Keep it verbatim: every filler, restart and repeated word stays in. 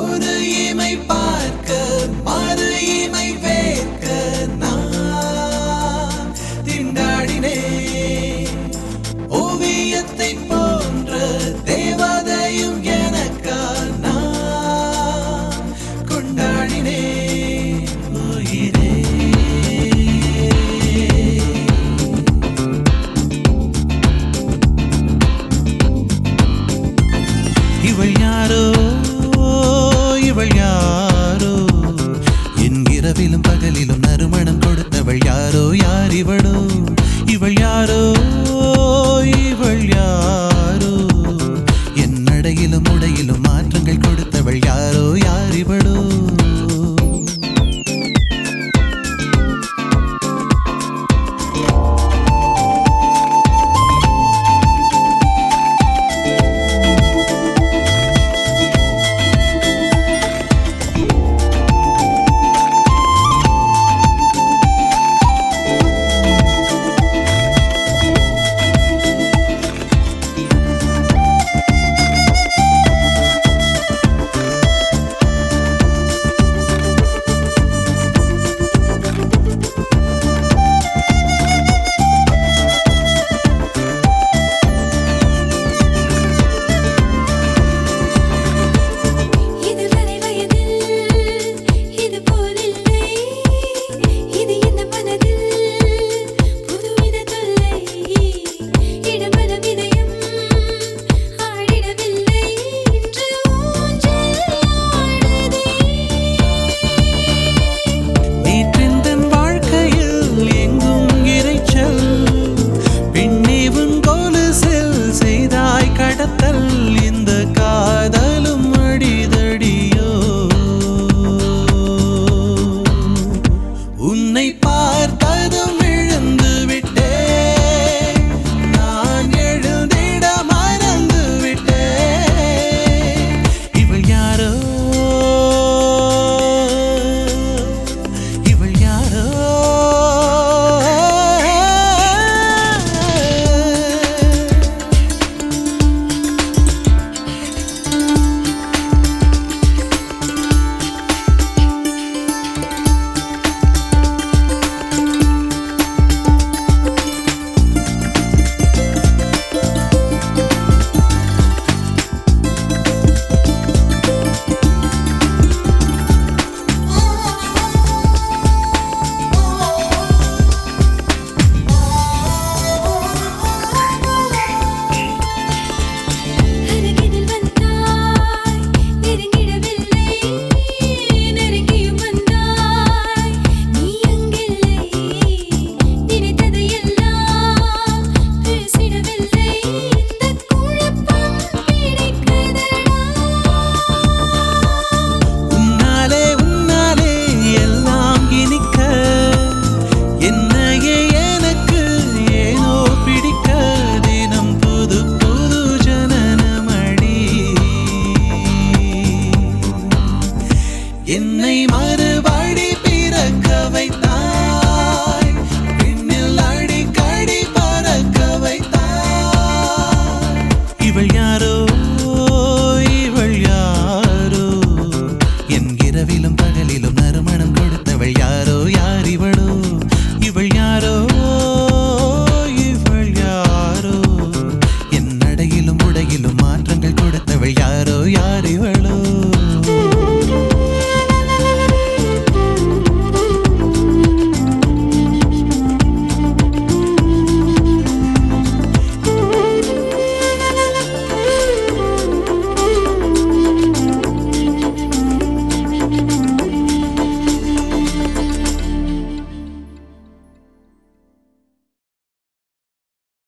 புது இமை பார்க்க மறு இமை வேர்க்க நான் திண்டாடினேன். ஓவியத்தை போன்ற தேவதையும் எனக்கா நான் கொண்டாடினேன். உயிரே இவள் யாரோ இவள் யாரோ என் இரவிலும் பகலிலும் நறுமணம் கொடுத்தவள் யாரோ யார் இவளோ இவள் யாரோ இவள் யாரோ என் நடையிலும் உடையிலும் மாற்றங்கள் கொடுத்தவள் யாரோ யார் இவளோ. இந்த காதலும் அடிதடியோ உன்னை பார்த்ததும் விழுந்து விட்டேன். நான் எழுந்திட மறந்து விட்டேன். இவள் யாரோ இவள் யாரோ என்னை மற